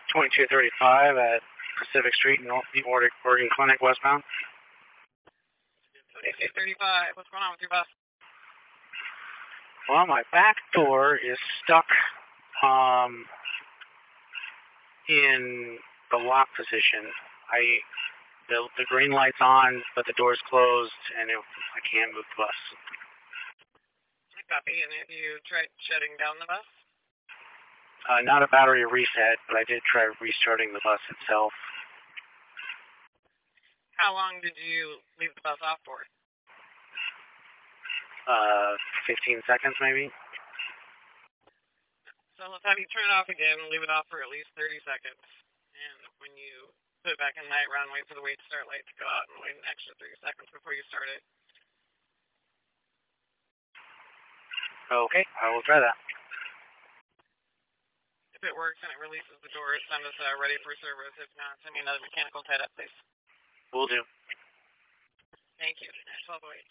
2235 at Pacific Street, the Oregon Clinic, westbound. 2235, what's going on with your bus? Well, my back door is stuck in the lock position. The green light's on, but the door's closed, and I can't move the bus. Copy. And have you tried shutting down the bus? Not a battery reset, but I did try restarting the bus itself. How long did you leave the bus off for? 15 seconds maybe. So let's have you turn it off again and leave it off for at least 30 seconds. And when you put it back in night run, wait for the wait start light to go out and wait an extra 30 seconds before you start it. Okay, I will try that. If it works and it releases the door, send us ready for service. If not, send me another mechanical setup, please. Will do. Thank you. 1208.